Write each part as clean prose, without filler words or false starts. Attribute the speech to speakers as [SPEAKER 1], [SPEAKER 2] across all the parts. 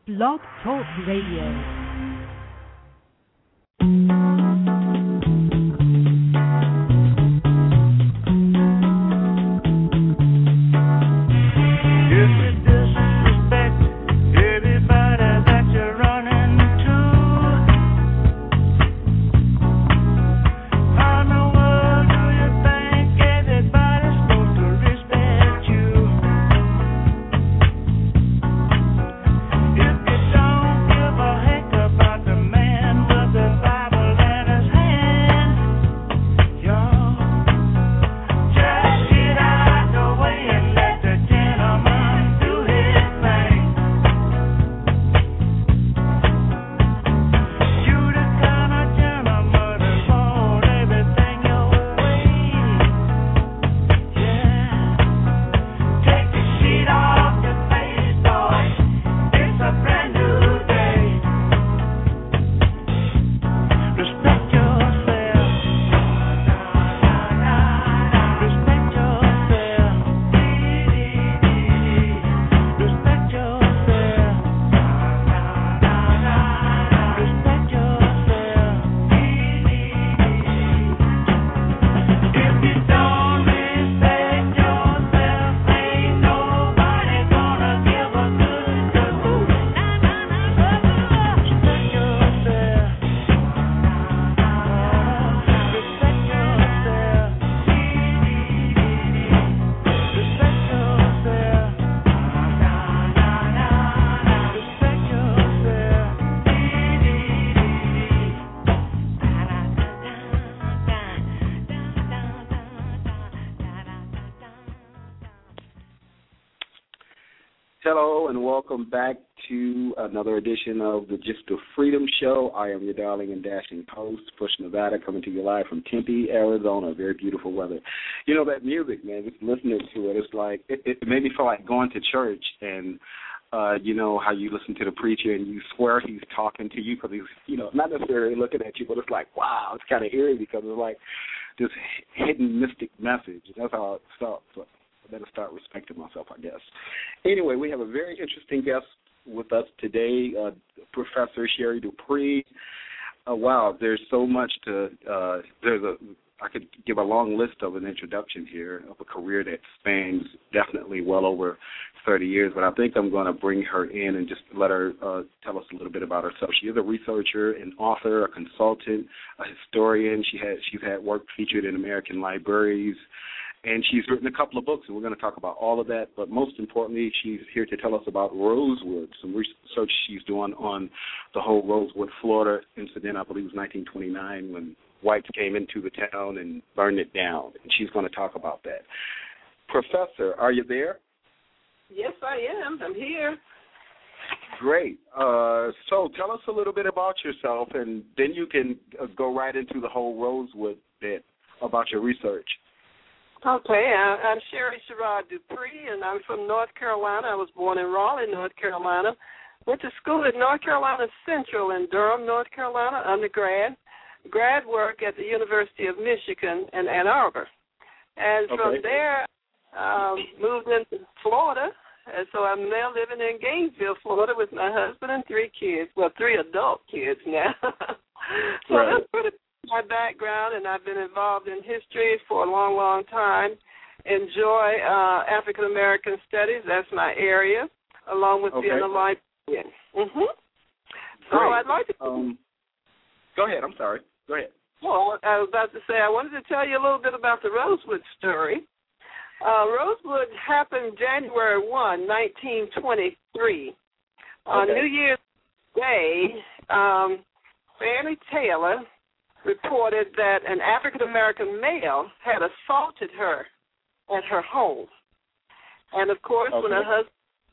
[SPEAKER 1] Blog Talk Radio.
[SPEAKER 2] Hello and welcome back to another edition of the Gist of Freedom Show. I am your darling and dashing host, Push Nevada, coming to you live from Tempe, Arizona. Very beautiful weather. You know, that music, man, just listening to it, it's like, it made me feel like going to church and, you know, how you listen to the preacher and you swear he's talking to you because he's, you know, not necessarily looking at you, but it's like, wow, it's kind of eerie because it's like this hidden mystic message. That's how it felt. So I better start respecting myself, I guess. Anyway, we have a very interesting guest with us today, Professor Sherry Dupree. Wow, there's so much to, I could give a long list of an introduction here of a career that spans definitely well over 30 years, but I think I'm going to bring her in and just let her tell us a little bit about herself. She is a researcher, an author, a consultant, a historian. She's had work featured in American libraries, and she's written a couple of books, and we're going to talk about all of that. But most importantly, she's here to tell us about Rosewood, some research she's doing on the whole Rosewood, Florida incident. I believe it was 1929 when whites came into the town and burned it down, and she's going to talk about that. Professor, are you there?
[SPEAKER 3] Yes, I am. I'm here.
[SPEAKER 2] Great. So tell us a little bit about yourself, and then you can go right into the whole Rosewood bit about your research.
[SPEAKER 3] Okay, I'm Sherry Sherrod Dupree, and I'm from North Carolina. I was born in Raleigh, North Carolina. Went to school at North Carolina Central in Durham, North Carolina, undergrad. Grad work at the University of Michigan in Ann Arbor. And from there, moved into Florida. And so I'm now living in Gainesville, Florida with my husband and 3 kids. Well, 3 adult kids now. So that's pretty my background, and I've been involved in history for a long, long time. Enjoy African American studies. That's my area, along with being a librarian. So I'd like to...
[SPEAKER 2] Go ahead. I'm sorry. Go ahead.
[SPEAKER 3] Well, I was about to say, I wanted to tell you a little bit about the Rosewood story. Rosewood happened January 1, 1923. On New Year's Day, Fannie Taylor reported that an African-American male had assaulted her at her home. And, of course, when her husband...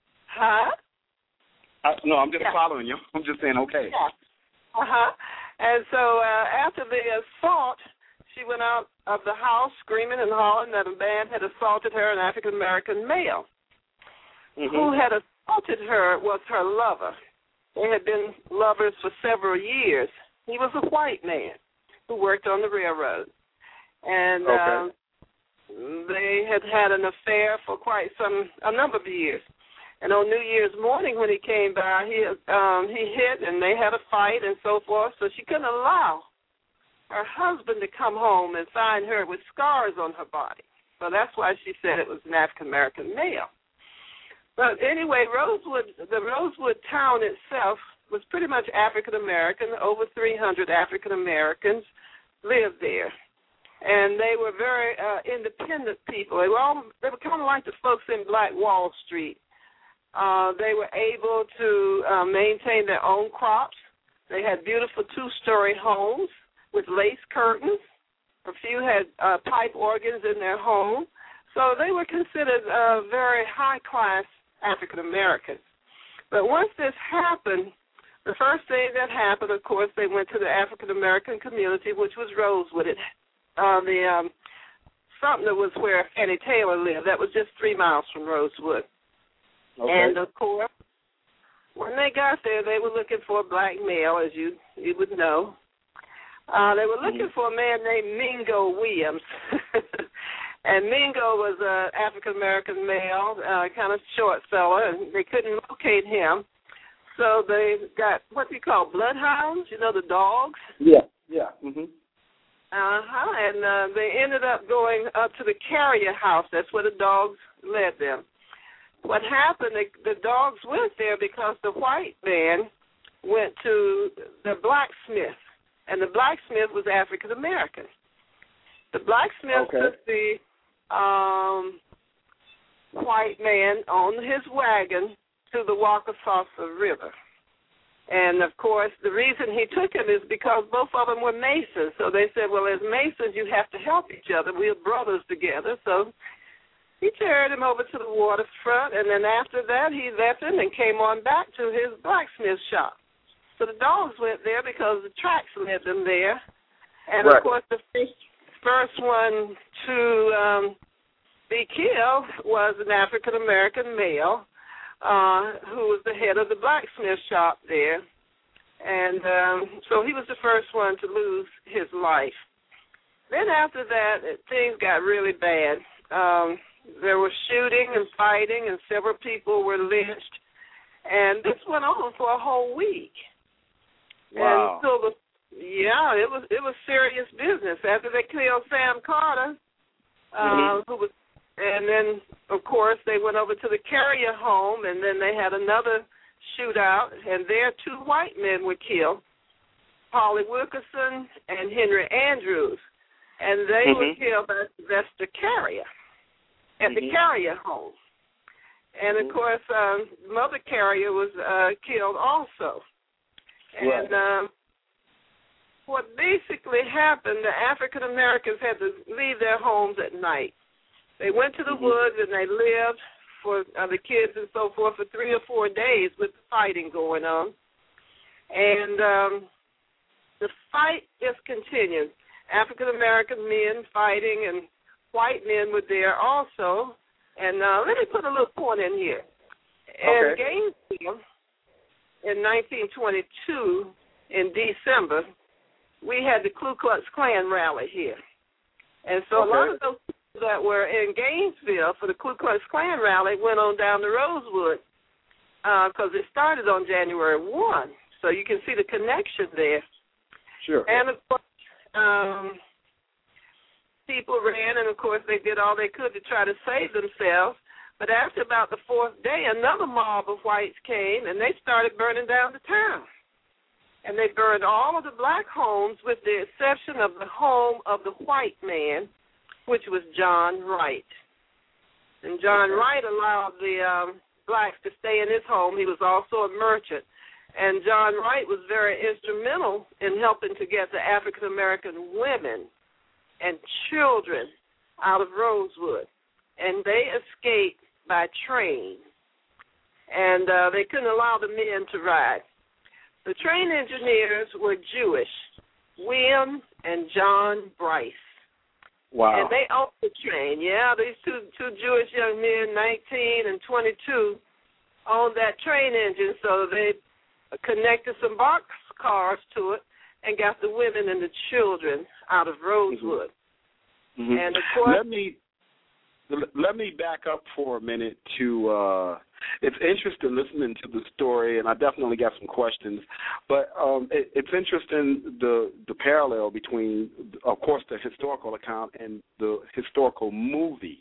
[SPEAKER 2] No, I'm just following you. I'm just saying okay.
[SPEAKER 3] Yeah. And so after the assault, she went out of the house screaming and hollering that a man had assaulted her, an African-American male. Who had assaulted her was her lover. They had been lovers for several years. He was a white man who worked on the railroad. And they had had an affair for a number of years. And on New Year's morning when he came by, he hit and they had a fight and so forth, so she couldn't allow her husband to come home and find her with scars on her body. So that's why she said it was an African-American male. But anyway, the Rosewood town itself was pretty much African-American. Over 300 African-Americans lived there. And they were very independent people. They were kind of like the folks in Black Wall Street. They were able to maintain their own crops. They had beautiful two-story homes with lace curtains. A few had pipe organs in their home. So they were considered very high-class African-Americans. But once this happened, the first thing that happened, of course, they went to the African-American community, which was Rosewood. Sumter was where Fannie Taylor lived. That was just 3 miles from Rosewood. Okay. And, of course, when they got there, they were looking for a black male, as you would know. They were looking for a man named Mingo Williams. And Mingo was an African-American male, kind of short fella, and they couldn't locate him. So they got what you call bloodhounds, you know, the dogs?
[SPEAKER 2] Yeah. Mm-hmm.
[SPEAKER 3] And they ended up going up to the Carrier house. That's where the dogs led them. What happened, the dogs went there because the white man went to the blacksmith, and the blacksmith was African-American. The blacksmith took the white man on his wagon to the Wakasausa River. And, of course, the reason he took him is because both of them were Masons. So they said, well, as Masons, you have to help each other. We're brothers together. So he carried him over to the waterfront, and then after that he left him and came on back to his blacksmith shop. So the dogs went there because the tracks led them there. And, of course, the first one to be killed was an African-American male who was the head of the blacksmith shop there. And so he was the first one to lose his life. Then after that, things got really bad. There was shooting and fighting, and several people were lynched. And this went on for a whole week.
[SPEAKER 2] Wow.
[SPEAKER 3] And so it was serious business. After they killed Sam Carter, and then, of course, they went over to the Carrier home, and then they had another shootout, and there 2 white men were killed, Polly Wilkerson and Henry Andrews, and they were killed by Sylvester Carrier at the Carrier home. And, of course, Mother Carrier was killed also. And what basically happened, the African-Americans had to leave their homes at night. They went to the woods and they lived for the kids and so forth for 3 or 4 days with the fighting going on. And the fight just continued. African-American men fighting and white men were there also. And let me put a little point in here. In Gainesville, in 1922, in December, we had the Ku Klux Klan rally here. And so a lot of those people that were in Gainesville for the Ku Klux Klan rally went on down to Rosewood because it started on January 1. So you can see the connection there.
[SPEAKER 2] Sure.
[SPEAKER 3] And, of course, people ran, and, of course, they did all they could to try to save themselves. But after about the 4th day, another mob of whites came, and they started burning down the town. And they burned all of the black homes with the exception of the home of the white man, which was John Wright. And John Wright allowed the blacks to stay in his home. He was also a merchant. And John Wright was very instrumental in helping to get the African-American women and children out of Rosewood. And they escaped by train. And they couldn't allow the men to ride. The train engineers were Jewish, William and John Bryce.
[SPEAKER 2] Wow.
[SPEAKER 3] And they owned the train. Yeah, these two Jewish young men, 19 and 22, owned that train engine, so they connected some box cars to it and got the women and the children out of Rosewood.
[SPEAKER 2] Mm-hmm.
[SPEAKER 3] And, of course,
[SPEAKER 2] let me back up for a minute to it's interesting listening to the story, and I definitely got some questions. But it's interesting the parallel between, of course, the historical account and the historical movie.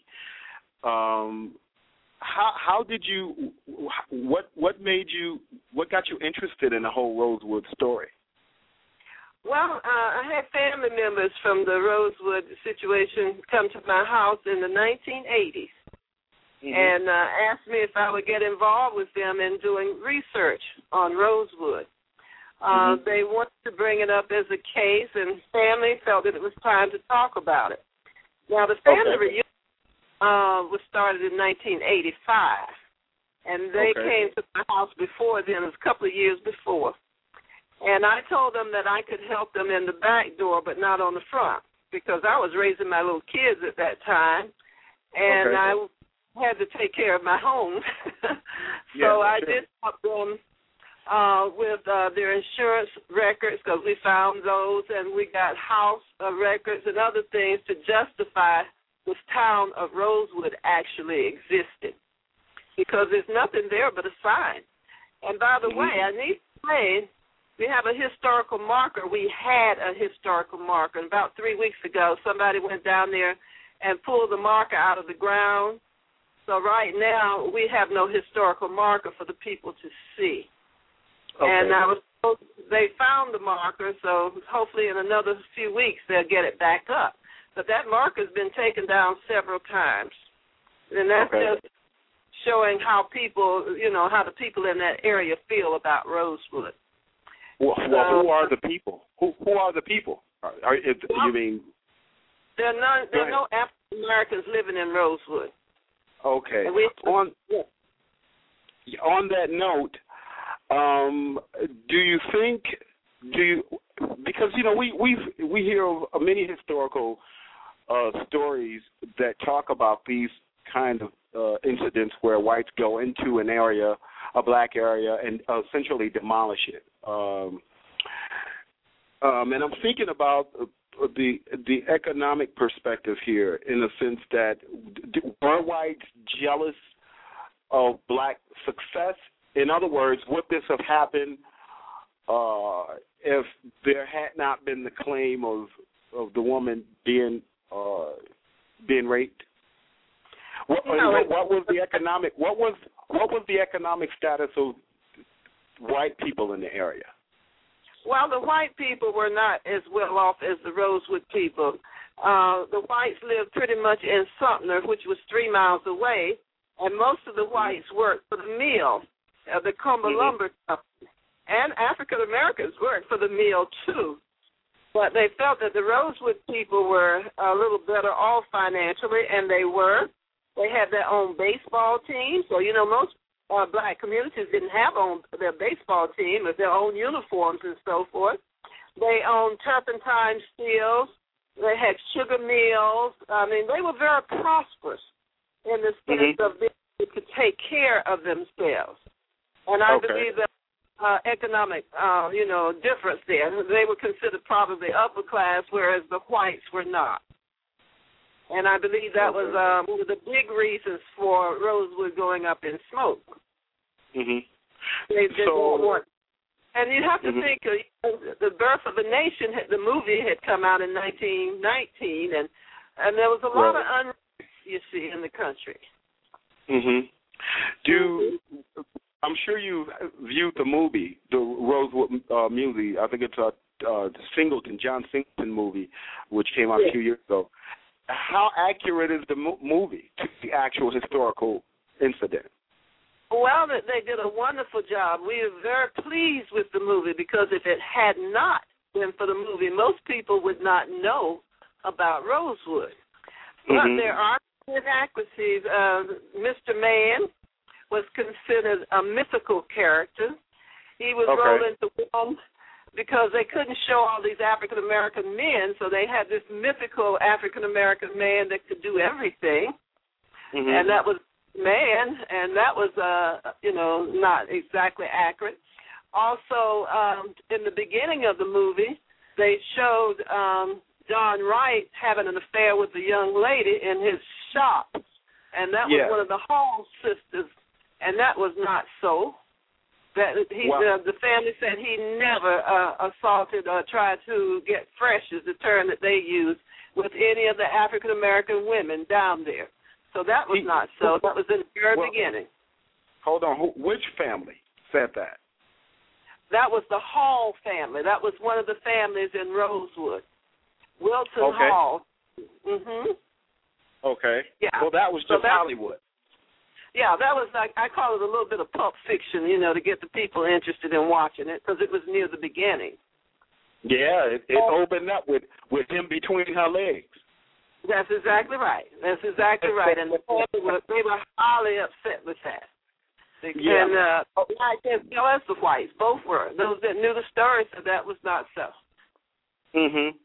[SPEAKER 2] How did you? What got you interested in the whole Rosewood story?
[SPEAKER 3] Well, I had family members from the Rosewood situation come to my house in the 1980s and asked me if I would get involved with them in doing research on Rosewood. They wanted to bring it up as a case, and family felt that it was time to talk about it. Now, the family reunion was started in 1985, and they came to my house before then. It was a couple of years before. And I told them that I could help them in the back door, but not on the front, because I was raising my little kids at that time, and I had to take care of my home. So I did help them with their insurance records, because we found those, and we got house records and other things to justify this town of Rosewood actually existed, because there's nothing there but a sign. And by the way, I need to say, we have a historical marker. We had a historical marker. And about 3 weeks ago, somebody went down there and pulled the marker out of the ground. So right now, we have no historical marker for the people to see. And they found the marker, so hopefully in another few weeks they'll get it back up. But that marker's been taken down several times. And that's just showing how people, how the people in that area feel about Rosewood.
[SPEAKER 2] Well, who are the people? Who are the people? You mean? There are no African Americans living in Rosewood. Okay. On that note, do you think? Because we hear of many historical stories that talk about these kind of incidents where whites go into an area, a black area, and essentially demolish it. And I'm thinking about the economic perspective here, in the sense that were whites jealous of black success? In other words, would this have happened if there had not been the claim of the woman being raped? What was the economic status of white people in the area?
[SPEAKER 3] Well, the white people were not as well off as the Rosewood people. The whites lived pretty much in Sumter, which was 3 miles away, and most of the whites worked for the mill, the Cumber Lumber Company. And African Americans worked for the mill too. But they felt that the Rosewood people were a little better off financially, and they were. They had their own baseball team. So, most black communities didn't have their baseball team with their own uniforms and so forth. They owned turpentine steels. They had sugar mills. I mean, they were very prosperous in the sense of being able to take care of themselves. And I believe that economic, difference there. They were considered probably upper class, whereas the whites were not. And I believe that was one of the big reasons for Rosewood going up in smoke. They didn't want. And you have to think, the Birth of a Nation, the movie had come out in 1919, and there was a lot of unrest, you see, in the country.
[SPEAKER 2] I'm sure you viewed the movie, the Rosewood movie. I think it's a John Singleton movie, which came out a few years ago. How accurate is the movie to the actual historical incident?
[SPEAKER 3] Well, they did a wonderful job. We are very pleased with the movie, because if it had not been for the movie, most people would not know about Rosewood. But there are inaccuracies. Mr. Mann was considered a mythical character. He was rolled into one because they couldn't show all these African-American men, so they had this mythical African-American man that could do everything, and that was man, and that was, not exactly accurate. Also, in the beginning of the movie, they showed John Wright having an affair with a young lady in his shop, and that was one of the Hall sisters. and that was not so. That the family said he never assaulted or tried to get fresh is the term that they use with any of the African American women down there. So that was not so. That was in the very beginning.
[SPEAKER 2] Hold on. Which family said that?
[SPEAKER 3] That was the Hall family. That was one of the families in Rosewood. Wilson Hall. Mhm.
[SPEAKER 2] Okay.
[SPEAKER 3] Yeah.
[SPEAKER 2] Well, that was just Hollywood.
[SPEAKER 3] Yeah, that was like, I call it a little bit of Pulp Fiction, to get the people interested in watching it, because it was near the beginning.
[SPEAKER 2] Yeah, it opened up with him between her legs.
[SPEAKER 3] That's exactly right. That's exactly right. And the family they were highly upset with that.
[SPEAKER 2] Yeah.
[SPEAKER 3] And I can't tell us the whites, both were. Those that knew the story said that was not so.
[SPEAKER 2] Mhm.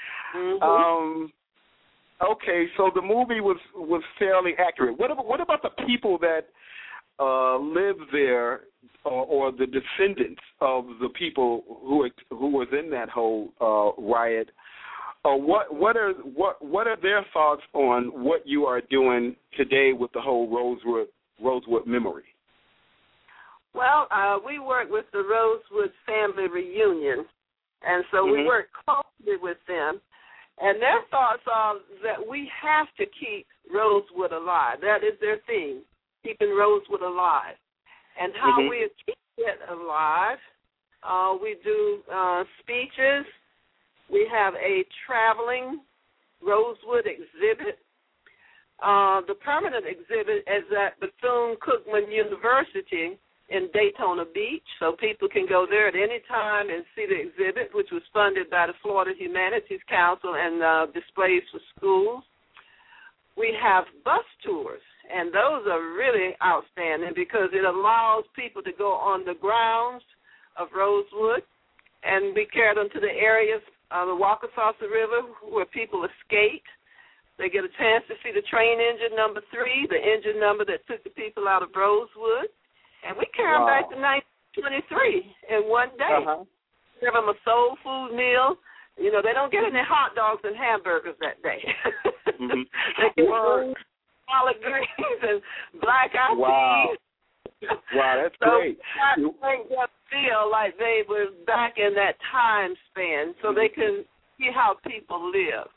[SPEAKER 2] Okay, so the movie was fairly accurate. What about the people that live there, or the descendants of the people who was in that whole riot? What are their thoughts on what you are doing today with the whole Rosewood memory?
[SPEAKER 3] Well, we work with the Rosewood Family Reunion, and so we work closely with them. And their thoughts are that we have to keep Rosewood alive. That is their theme, keeping Rosewood alive. And how we keep it alive, we do speeches. We have a traveling Rosewood exhibit. The permanent exhibit is at Bethune-Cookman University in Daytona Beach, so people can go there at any time and see the exhibit, which was funded by the Florida Humanities Council and displays for schools. We have bus tours, and those are really outstanding because it allows people to go on the grounds of Rosewood, and we carry them to the areas of the Waukesha River where people escape. They get a chance to see the train engine number 3, the engine number that took the people out of Rosewood. And we carry them back to 1923 in one day. Give them a soul food meal. They don't get any hot dogs and hamburgers that day. They get collard greens and black-eyed peas.
[SPEAKER 2] Wow, that's great.
[SPEAKER 3] So make them feel like they were back in that time span so they can see how people live.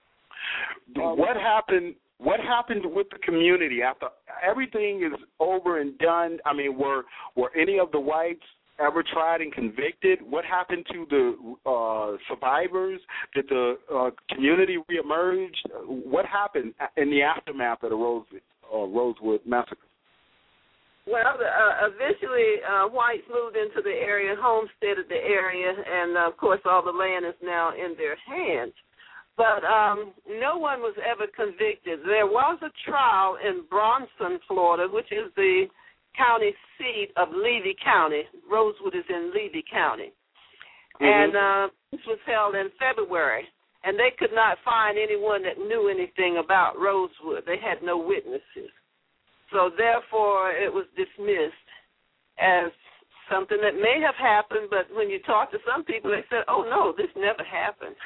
[SPEAKER 2] What happened with the community after everything is over and done? I mean, were any of the whites ever tried and convicted? What happened to the survivors? Did the community reemerge? What happened in the aftermath of the Rosewood massacre?
[SPEAKER 3] Well, eventually whites moved into the area, homesteaded the area, and, of course, all the land is now in their hands. But no one was ever convicted. There was a trial in Bronson, Florida, which is the county seat of Levy County. Rosewood is in Levy County. And this was held in February. And they could not find anyone that knew anything about Rosewood. They had no witnesses. So, therefore, it was dismissed as something that may have happened, but when you talk to some people, they said, oh, no, this never happened.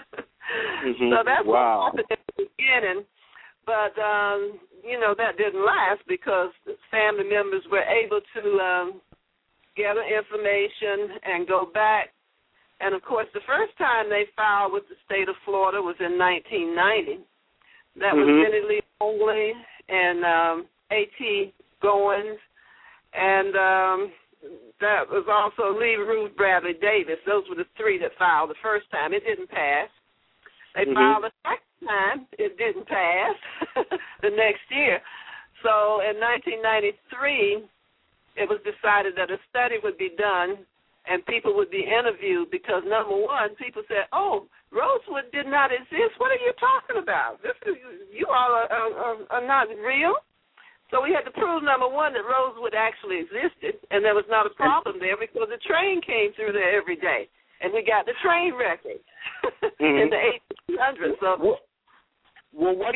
[SPEAKER 3] So that's what happened at the beginning. But, that didn't last because the family members were able to gather information and go back. And, of course, the first time they filed with the state of Florida was in 1990. That was Benny Lee Longley and A.T. Goins, and that was also Lee Ruth Bradley Davis. Those were the 3 that filed the first time. It didn't pass. They filed the second time. It didn't pass the next year. So in 1993, it was decided that a study would be done and people would be interviewed because, number one, people said, oh, Rosewood did not exist. What are you talking about? You all are not real. So we had to prove, number one, that Rosewood actually existed, and there was not a problem there because the train came through there every day, and we got the train record in the 1800s. So,
[SPEAKER 2] what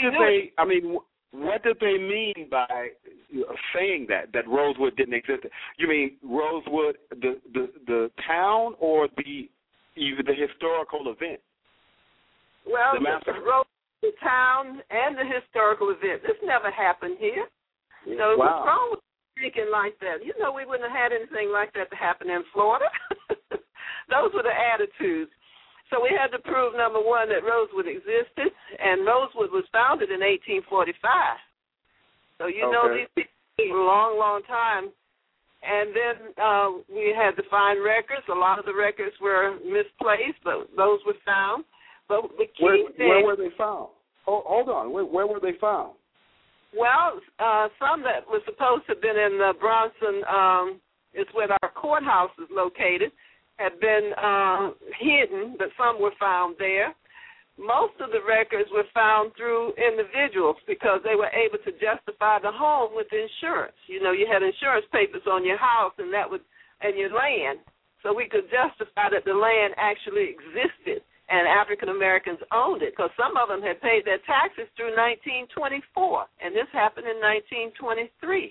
[SPEAKER 2] did they mean by saying that Rosewood didn't exist? You mean Rosewood, the town, or the historical event?
[SPEAKER 3] Well, the town and the historical event. This never happened here. What's wrong with thinking like that. You know, we wouldn't have had anything like that to happen in Florida. Those were the attitudes. So we had to prove, number one, that Rosewood existed, and Rosewood was founded in 1845. So you know these people for a long, long time. And then we had to find records. A lot of the records were misplaced, but those were found. But the key
[SPEAKER 2] where were they found? Hold on. Where were they found?
[SPEAKER 3] Well, some that were supposed to have been in Bronson, is where our courthouse is located, had been hidden, but some were found there. Most of the records were found through individuals because they were able to justify the home with insurance. You know, you had insurance papers on your house and your land, so we could justify that the land actually existed and African Americans owned it, because some of them had paid their taxes through 1924, and this happened in 1923.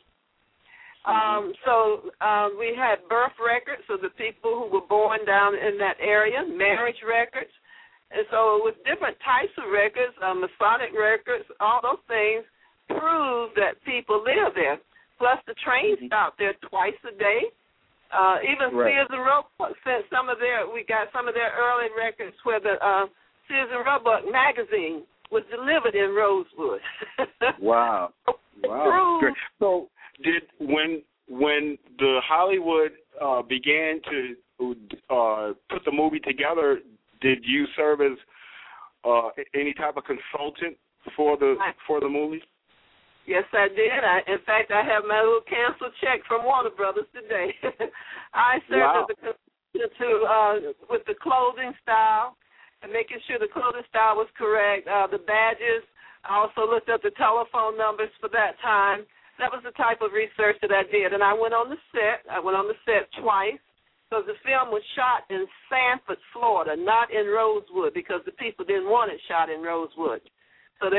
[SPEAKER 3] So we had birth records of the people who were born down in that area, marriage records. And so with different types of records, Masonic records, all those things prove that people live there. Plus the train stopped there twice a day. Even Sears and Roebuck sent we got some of their early records where the Sears and Roebuck magazine was delivered in Rosewood.
[SPEAKER 2] Wow. Great. So when the Hollywood began to put the movie together, did you serve as any type of consultant for the movie?
[SPEAKER 3] Yes, I did. In fact, I have my little canceled check from Warner Brothers today. I served as a consultant with the clothing style and making sure the clothing style was correct. The badges. I also looked up the telephone numbers for that time. That was the type of research that I did. And I went on the set. I went on the set twice. Because the film was shot in Sanford, Florida, not in Rosewood, because the people didn't want it shot in Rosewood. So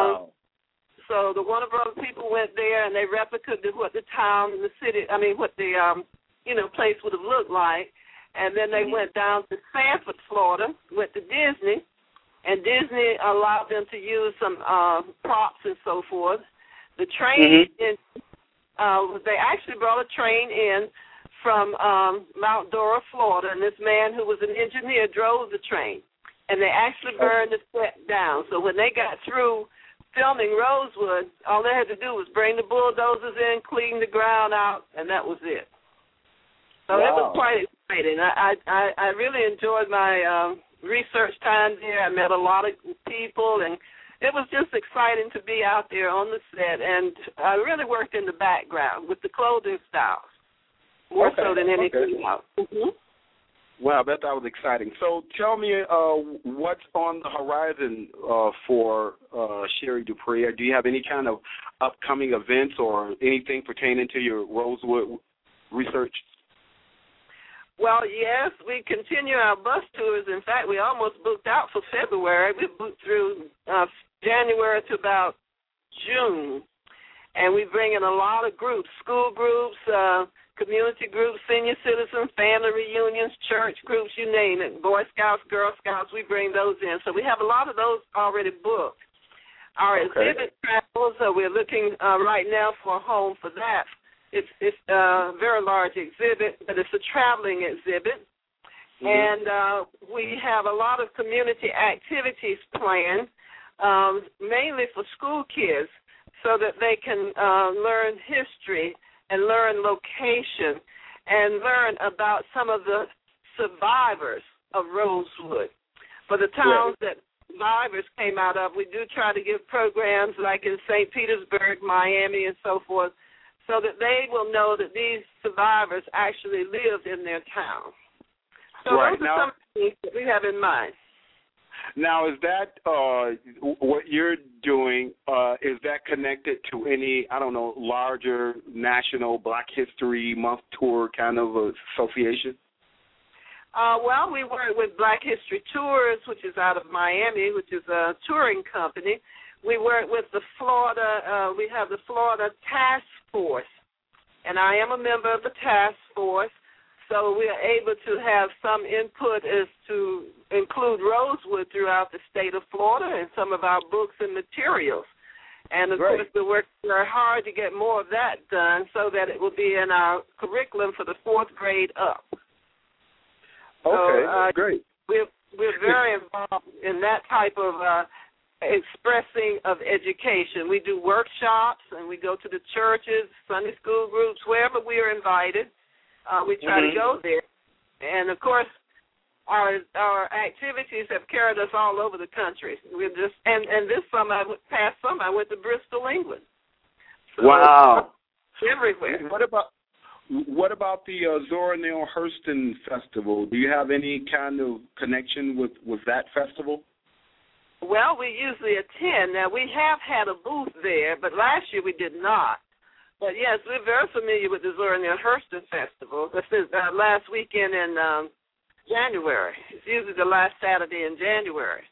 [SPEAKER 3] so the Warner Brothers people went there and they replicated what the town and the city, what the place would have looked like. And then they went down to Sanford, Florida, went to Disney, and Disney allowed them to use some props and so forth. The train, they actually brought a train in from Mount Dora, Florida, and this man who was an engineer drove the train, and they actually burned the set down. So when they got through filming Rosewood, all they had to do was bring the bulldozers in, clean the ground out, and that was it. So it was quite exciting. I really enjoyed my research time there. I met a lot of people, and it was just exciting to be out there on the set, and I really worked in the background with the clothing styles. More so than anything else.
[SPEAKER 2] Wow, I bet that was exciting. So tell me what's on the horizon for Sherry Dupree. Do you have any kind of upcoming events or anything pertaining to your Rosewood research?
[SPEAKER 3] Well, yes, we continue our bus tours. In fact, we almost booked out for February. We booked through January to about June. And we bring in a lot of groups, school groups, community groups, senior citizens, family reunions, church groups, you name it, Boy Scouts, Girl Scouts, we bring those in. So we have a lot of those already booked. Our exhibit travels, we're looking right now for a home for that. It's a very large exhibit, but it's a traveling exhibit. And we have a lot of community activities planned, mainly for school kids, so that they can learn history and learn location and learn about some of the survivors of Rosewood. For the towns that survivors came out of, we do try to give programs like in St. Petersburg, Miami, and so forth, so that they will know that these survivors actually lived in their town. So those are some things that we have in mind.
[SPEAKER 2] Now, is that what you're doing, is that connected to any, larger national Black History Month tour kind of association?
[SPEAKER 3] Well, we work with Black History Tours, which is out of Miami, which is a touring company. We work with the Florida, we have the Florida Task Force, and I am a member of the task force. So we are able to have some input as to include Rosewood throughout the state of Florida in some of our books and materials. And, of course, we're working very hard to get more of that done so that it will be in our curriculum for the 4th grade up.
[SPEAKER 2] Okay,
[SPEAKER 3] so,
[SPEAKER 2] great.
[SPEAKER 3] We're very involved in that type of expressing of education. We do workshops, and we go to the churches, Sunday school groups, wherever we are invited. We try to go there. And, of course, our activities have carried us all over the country. And this summer, past summer, I went to Bristol, England. So
[SPEAKER 2] wow.
[SPEAKER 3] Everywhere.
[SPEAKER 2] What about the Zora Neale Hurston Festival? Do you have any kind of connection with that festival?
[SPEAKER 3] Well, we usually attend. Now, we have had a booth there, but last year we did not. But, yes, we're very familiar with the Zora Neale Hurston Festival. This is last weekend in January. It's usually the last Saturday in January.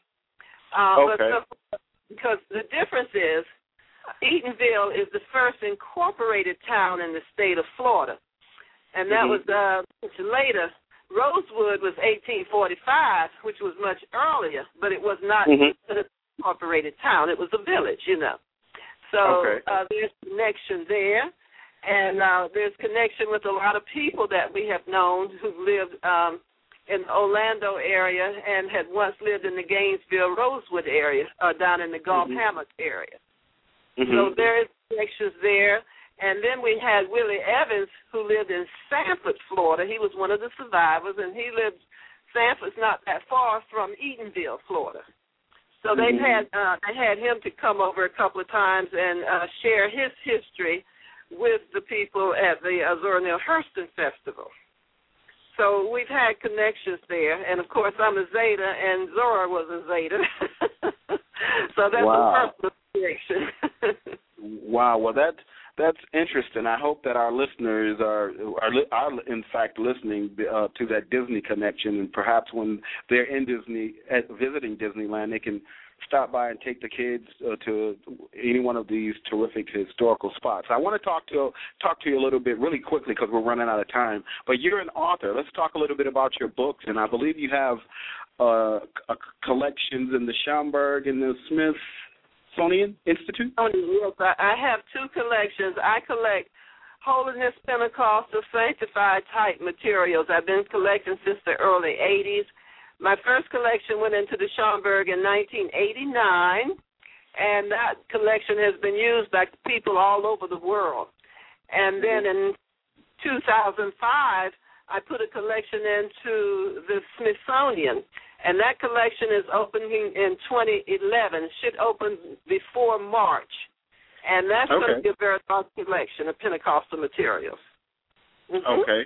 [SPEAKER 3] Because the difference is Eatonville is the first incorporated town in the state of Florida. And that was later. Rosewood was 1845, which was much earlier, but it was not an incorporated town. It was a village, you know. So there's connection there. And there's connection with a lot of people that we have known who lived in the Orlando area and had once lived in the Gainesville, Rosewood area, down in the Gulf Hammock area. So there is connections there. And then we had Willie Evans, who lived in Sanford, Florida. He was one of the survivors, and Sanford's not that far from Eatonville, Florida. So they had him to come over a couple of times and share his history with the people at the Zora Neale Hurston Festival. So we've had connections there. And, of course, I'm a Zeta, and Zora was a Zeta. So that's a personal connection.
[SPEAKER 2] Wow. Well, that's interesting. I hope that our listeners are in fact listening to that Disney connection, and perhaps when they're in visiting Disneyland, they can stop by and take the kids to any one of these terrific historical spots. I want to talk to you a little bit really quickly because we're running out of time. But you're an author. Let's talk a little bit about your books, and I believe you have collections in the Schomburg and the Smithsonian Institute?
[SPEAKER 3] Yes, I have 2 collections. I collect Holiness Pentecostal Sanctified type materials. I've been collecting since the early 80s. My first collection went into the Schomburg in 1989, and that collection has been used by people all over the world. And then in 2005, I put a collection into the Smithsonian. And that collection is opening in 2011. It should open before March. And that's going to be a very large collection of Pentecostal materials.
[SPEAKER 2] Okay.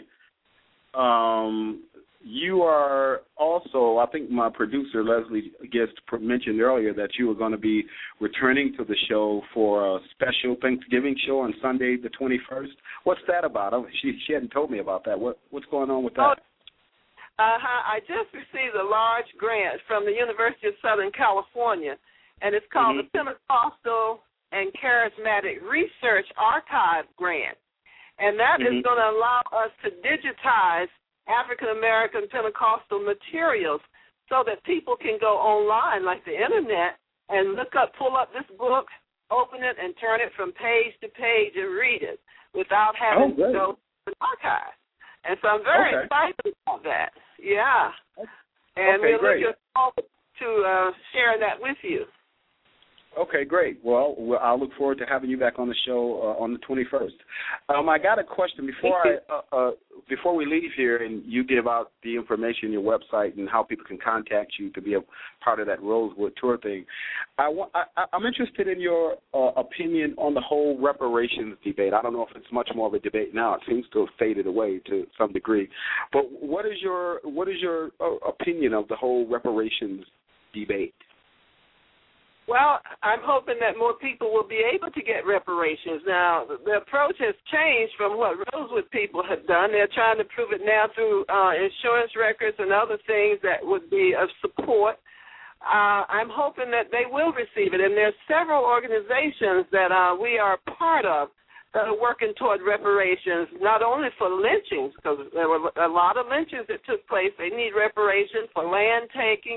[SPEAKER 2] You are also, I think my producer, Leslie Gist, mentioned earlier that you were going to be returning to the show for a special Thanksgiving show on Sunday the 21st. What's that about? She hadn't told me about that. What's going on with that?
[SPEAKER 3] I just received a large grant from the University of Southern California, and it's called the Pentecostal and Charismatic Research Archive Grant. And that is going to allow us to digitize African-American Pentecostal materials so that people can go online, like the Internet, and pull up this book, open it, and turn it from page to page and read it without having to go to the archive. And so I'm very excited about that. Yeah. And we're looking forward to sharing that with you.
[SPEAKER 2] Okay, great. Well, I'll look forward to having you back on the show on the 21st. I got a question before we leave here, and you give out the information, your website, and how people can contact you to be a part of that Rosewood tour thing. I'm interested in your opinion on the whole reparations debate. I don't know if it's much more of a debate now. It seems to have faded away to some degree. But what is your opinion of the whole reparations debate?
[SPEAKER 3] Well, I'm hoping that more people will be able to get reparations. Now, the approach has changed from what Rosewood people have done. They're trying to prove it now through insurance records and other things that would be of support. I'm hoping that they will receive it. And there's several organizations that we are part of that are working toward reparations, not only for lynchings, because there were a lot of lynchings that took place. They need reparations for land taking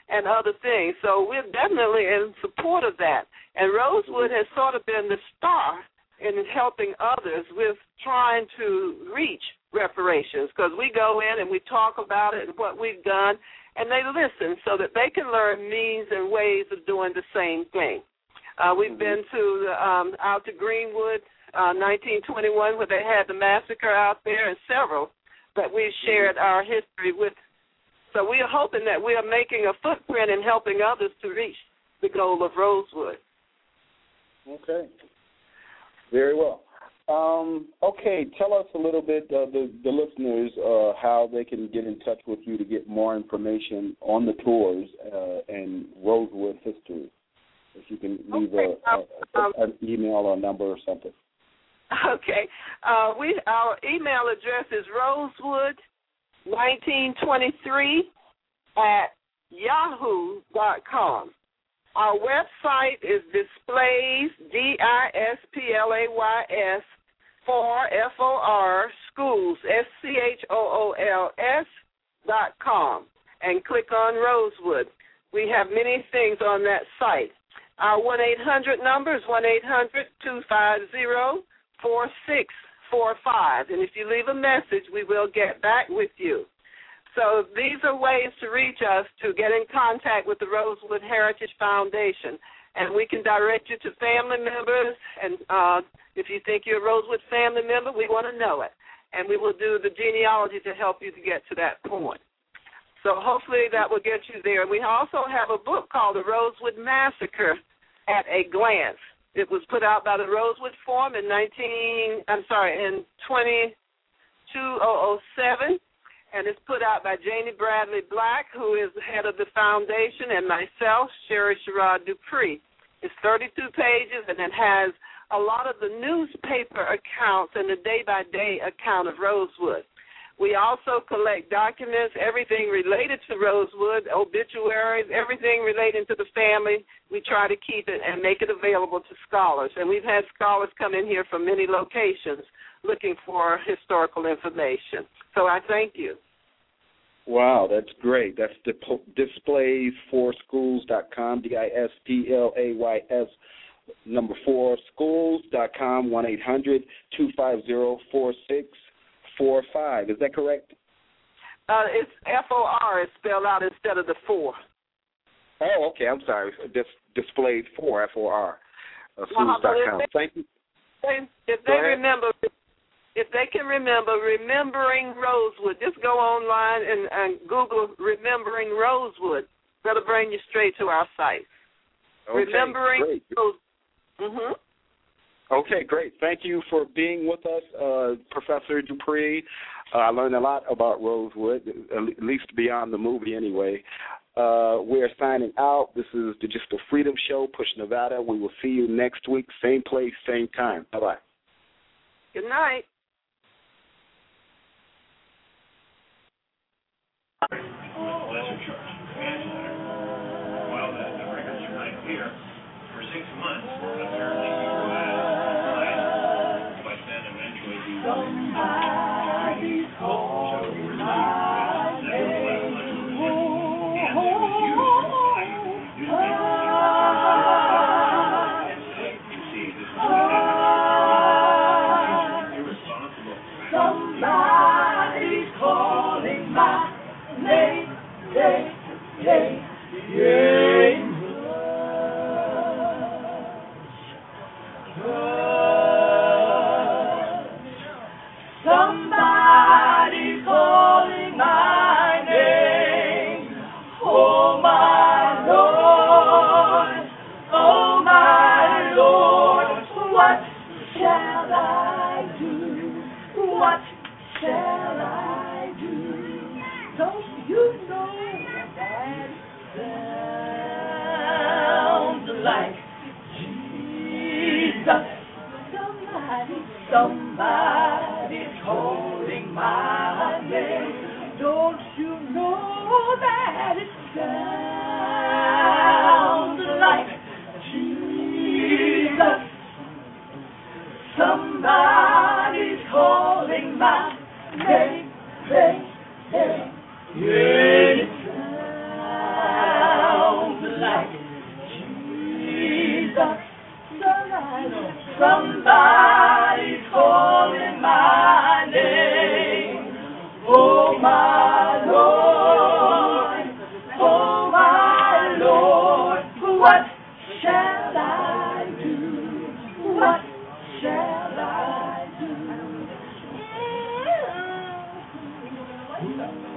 [SPEAKER 3] and other things. So we're definitely in support of that. And Rosewood has sort of been the star in helping others with trying to reach reparations, because we go in and we talk about it and what we've done, and they listen so that they can learn means and ways of doing the same thing. We've been to out to Greenwood, 1921, where they had the massacre out there, and several that we've shared our history with. So we are hoping that we are making a footprint in helping others to reach the goal of Rosewood.
[SPEAKER 2] Okay. Very well. Okay, tell us a little bit, the listeners, how they can get in touch with you to get more information on the tours and Rosewood history. If you can leave an email or number or something.
[SPEAKER 3] Okay. Our email address is rosewood1923@yahoo.com. Our website is displays, DISPLAYS, for schools, SCHOOLS.com, and click on Rosewood. We have many things on that site. Our 1-800 number is 1-800-250-4645, and if you leave a message, we will get back with you. So these are ways to reach us to get in contact with the Rosewood Heritage Foundation, and we can direct you to family members, and if you think you're a Rosewood family member, we want to know it, and we will do the genealogy to help you to get to that point. So hopefully that will get you there. We also have a book called The Rosewood Massacre at a Glance. It was put out by the Rosewood Forum in 22007. And it's put out by Janie Bradley Black, who is the head of the foundation, and myself, Sherry Sherrod Dupree. It's 32 pages, and it has a lot of the newspaper accounts and the day-by-day account of Rosewood. We also collect documents, everything related to Rosewood, obituaries, everything relating to the family. We try to keep it and make it available to scholars. And we've had scholars come in here from many locations looking for historical information. So I thank you.
[SPEAKER 2] Wow, that's great. That's displays4schools.com, DISPLAYS, number 4, schools.com, 1-800-250-4645. Is that correct?
[SPEAKER 3] It's FOR is spelled out instead of the 4.
[SPEAKER 2] Oh, okay. I'm sorry. Displays4, FOR, schools.com. Thank you.
[SPEAKER 3] If they can remember Remembering Rosewood, just go online and Google Remembering Rosewood. That'll bring you straight to our site.
[SPEAKER 2] Okay,
[SPEAKER 3] Remembering Rosewood.
[SPEAKER 2] Okay, great. Thank you for being with us, Professor Dupree. I learned a lot about Rosewood, at least beyond the movie anyway. We're signing out. This is the Just a Freedom Show, Push Nevada. We will see you next week, same place, same time. Bye-bye.
[SPEAKER 3] Good night.
[SPEAKER 1] Lesser charge. While the records are not here for 6 months, apparently you but then eventually you somebody's calling my name. And it was used by newspapers. And so you see, this is what happened. Irresponsible.
[SPEAKER 4] Somebody's calling my name. Somebody calling my name. Oh my Lord, what shall I do? What shall I do? Don't you know that sounds like Jesus? Somebody's calling my name. Don't you know that it sounds like Jesus? Somebody's calling my name. It sounds Who's that?